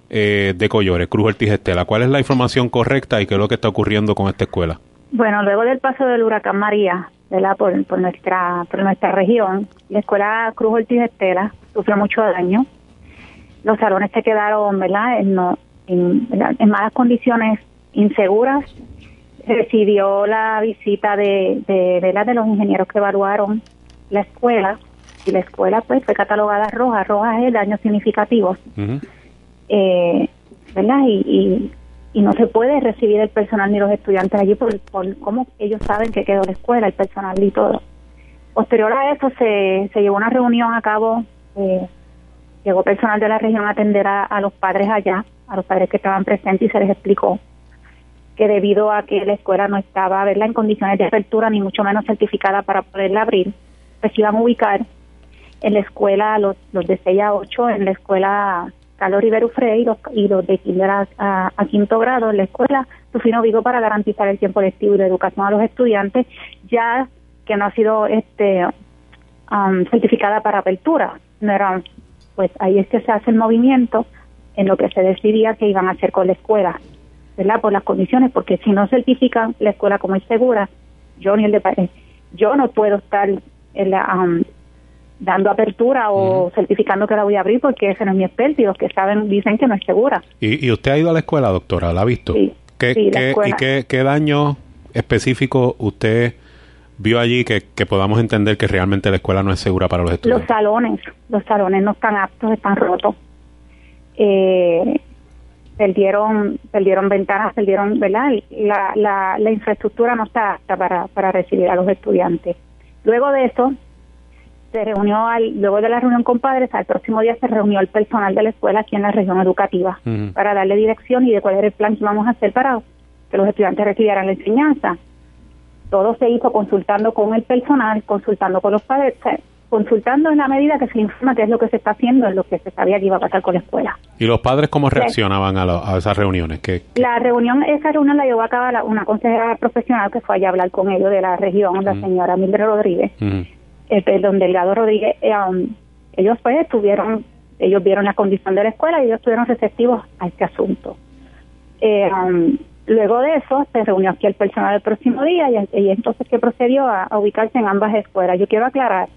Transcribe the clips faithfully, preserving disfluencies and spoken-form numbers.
eh, de Collores, Cruz Ortiz Estela. ¿Cuál es la información correcta y qué es lo que está ocurriendo con esta escuela? Bueno, luego del paso del huracán María, ¿verdad? Por, por nuestra por nuestra región, la escuela Cruz Ortiz Estela sufrió mucho daño. Los salones se quedaron, ¿verdad? En, no, en, ¿verdad? en malas condiciones, inseguras. Recibió la visita de, de, ¿verdad? de los ingenieros que evaluaron la escuela, y la escuela pues fue catalogada roja. Roja es daños significativos. Uh-huh. eh, ¿verdad? Y, y, y no se puede recibir el personal ni los estudiantes allí por, por cómo ellos saben que quedó la escuela, el personal y todo. Posterior a eso se, se llevó una reunión a cabo, eh, llegó personal de la región a atender a, a los padres allá, a los padres que estaban presentes, y se les explicó que debido a que la escuela no estaba, ¿verdad?, en condiciones de apertura, ni mucho menos certificada para poderla abrir, pues iban a ubicar en la escuela los, los de seis a ocho, en la escuela Carlos Rivero Frey, y los, y los de kinder a, a, a quinto grado en la escuela Rufino Vigo, para garantizar el tiempo lectivo y la educación a los estudiantes, ya que no ha sido este um, certificada para apertura. No era, pues ahí es que se hace el movimiento en lo que se decidía que iban a hacer con la escuela, ¿verdad? Por las condiciones, porque si no certifican la escuela como es segura, yo ni el de yo no puedo estar en la, um, dando apertura o uh-huh. certificando que la voy a abrir, porque ese no es mi experto, y los que saben dicen que no es segura. ¿Y, y usted ha ido a la escuela, doctora? ¿La ha visto? Sí. ¿Qué, sí, qué, ¿Y qué, qué daño específico usted vio allí que, que podamos entender que realmente la escuela no es segura para los estudiantes? Los salones, los salones no están aptos, están rotos. Eh... perdieron perdieron ventanas, perdieron, ¿verdad? La, la, la infraestructura no está apta para, para recibir a los estudiantes. Luego de eso, se reunió, al, luego de la reunión con padres, al próximo día se reunió el personal de la escuela aquí en la región educativa, uh-huh. para darle dirección y de cuál era el plan que íbamos a hacer para que los estudiantes recibieran la enseñanza. Todo se hizo consultando con el personal, consultando con los padres, consultando en la medida que se informa qué es lo que se está haciendo, en lo que se sabía que iba a pasar con la escuela. ¿Y los padres cómo reaccionaban a, lo, a esas reuniones? ¿Qué, qué? La reunión, esa reunión la llevó a cabo la, una consejera profesional que fue allá a hablar con ellos de la región, uh-huh. la señora Mildred Rodríguez, uh-huh. eh, perdón, Delgado Rodríguez. Eh, um, ellos pues estuvieron, ellos vieron la condición de la escuela y ellos estuvieron receptivos a este asunto. Eh, um, luego de eso se reunió aquí el personal el próximo día, y, y entonces que procedió a, a ubicarse en ambas escuelas. Yo quiero aclarar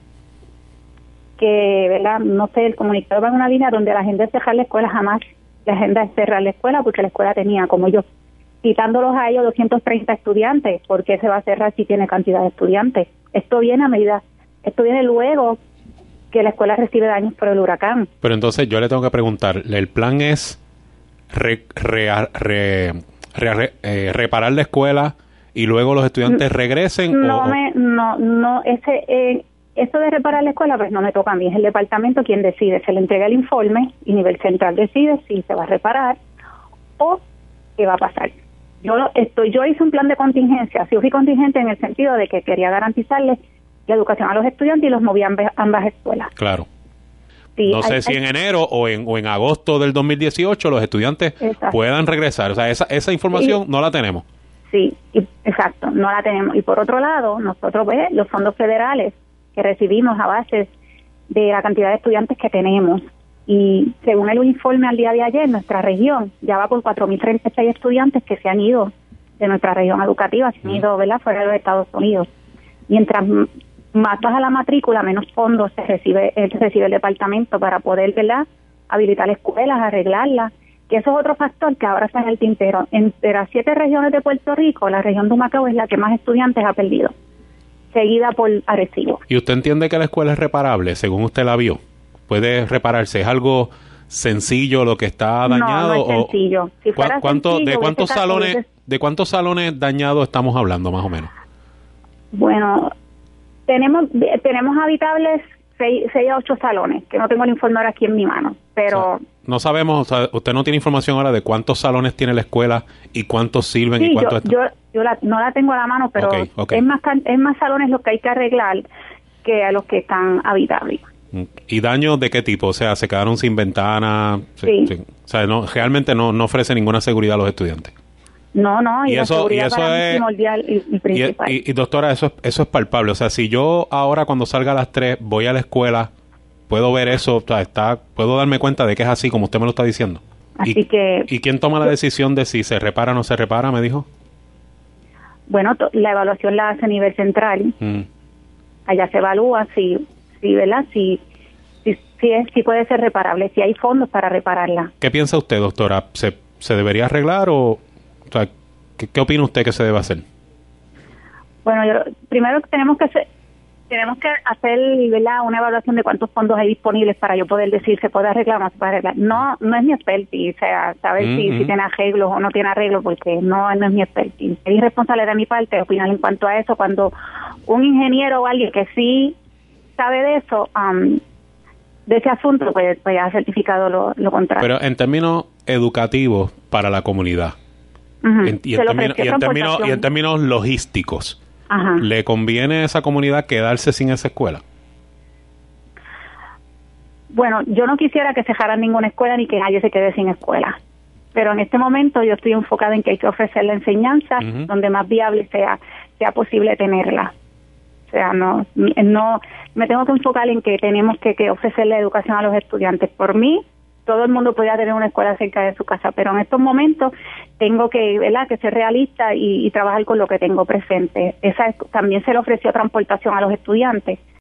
que, ¿verdad?, no sé, el comunicado va en una línea donde la agenda es cerrar la escuela, jamás la agenda es cerrar la escuela, porque la escuela tenía, como yo, citándolos a ellos, doscientos treinta estudiantes. ¿Por qué se va a cerrar si tiene cantidad de estudiantes? Esto viene a medida, esto viene luego que la escuela recibe daños por el huracán. Pero entonces yo le tengo que preguntar, ¿el plan es re, re, re, re, re, eh, reparar la escuela y luego los estudiantes regresen? No, o, me, no, no, ese... Eh, Eso de reparar la escuela, pues no me toca a mí, es el departamento quien decide. Se le entrega el informe y nivel central decide si se va a reparar o qué va a pasar. Yo lo, estoy, yo hice un plan de contingencia, sí fui contingente en el sentido de que quería garantizarles la educación a los estudiantes y los moví a ambas, ambas escuelas. Claro. Sí, no sé hay, si hay, en enero o en, o en agosto del dos mil dieciocho los estudiantes exacto. puedan regresar. O sea, esa, esa información y, no la tenemos. Sí, y, exacto, no la tenemos. Y por otro lado, nosotros, pues, los fondos federales que recibimos a base de la cantidad de estudiantes que tenemos. Y según el informe al día de ayer, nuestra región ya va por cuatro mil treinta y seis estudiantes que se han ido de nuestra región educativa, se han ido, ¿verdad?, fuera de los Estados Unidos. Mientras más baja la matrícula, menos fondos se recibe, se recibe el departamento para poder, ¿verdad?, habilitar escuelas, arreglarlas. Que eso es otro factor que ahora está en el tintero. Entre las siete regiones de Puerto Rico, la región de Humacao es la que más estudiantes ha perdido, seguida por Arecibo. ¿Y usted entiende que la escuela es reparable, según usted la vio? ¿Puede repararse? ¿Es algo sencillo lo que está dañado? No, no es sencillo. Si fuera ¿Cuánto, sencillo, ¿De cuántos salones hubiese... de cuántos salones dañados estamos hablando, más o menos? Bueno, tenemos tenemos habitables seis, seis a ocho salones, que no tengo el informe ahora aquí en mi mano, pero... O sea, no sabemos, o sea, usted no tiene información ahora de cuántos salones tiene la escuela y cuántos sirven sí, y cuántos... yo, yo, yo la, no la tengo a la mano, pero okay, okay. es más es más salones los que hay que arreglar que a los que están habitables. ¿Y daños de qué tipo? O sea, ¿se quedaron sin ventana? Sí. sí. O sea, no, realmente no, no ofrece ninguna seguridad a los estudiantes. No, no, y, y la eso, seguridad y eso para es, mí primordial y, y principal. Y, y, y doctora, eso es, eso es palpable. O sea, si yo ahora cuando salga a las tres voy a la escuela, puedo ver eso, o sea, está, puedo darme cuenta de que es así como usted me lo está diciendo. Así ¿Y, que... ¿Y quién toma la decisión de si se repara o no se repara, me dijo? Bueno, to- la evaluación la hace a nivel central. Mm. Allá se evalúa si, si ¿verdad? Si, si, si, es, si puede ser reparable, si hay fondos para repararla. ¿Qué piensa usted, doctora? ¿Se, se debería arreglar o, o sea, ¿qué, qué opina usted que se debe hacer? Bueno, yo, primero tenemos que hacer, tenemos que hacer, ¿verdad?, una evaluación de cuántos fondos hay disponibles para yo poder decir se puede arreglar o no se puede arreglar. No, no es mi expertise, o sea, saber Mm, si, mm. si tiene arreglos o no tiene arreglos, porque no, no es mi expertise. Es irresponsable de mi parte opinar en cuanto a eso cuando un ingeniero o alguien que sí sabe de eso, um, de ese asunto, pues, pues ha certificado lo, lo contrario. Pero en términos educativos para la comunidad, Ujú. en- y, Se en le términos, ofreció y, en términos, transportación. y en términos logísticos, Ajá. ¿le conviene a esa comunidad quedarse sin esa escuela? Bueno, yo no quisiera que cejaran ninguna escuela ni que nadie se quede sin escuela. Pero en este momento yo estoy enfocada en que hay que ofrecer la enseñanza Ujú. donde más viable sea sea posible tenerla. O sea, no no me tengo que enfocar en que tenemos que, que ofrecer la educación a los estudiantes. Por mí, todo el mundo podría tener una escuela cerca de su casa, pero en estos momentos tengo que, ¿verdad?, que ser realista y, y trabajar con lo que tengo presente. Esa es- también se le ofreció transportación a los estudiantes.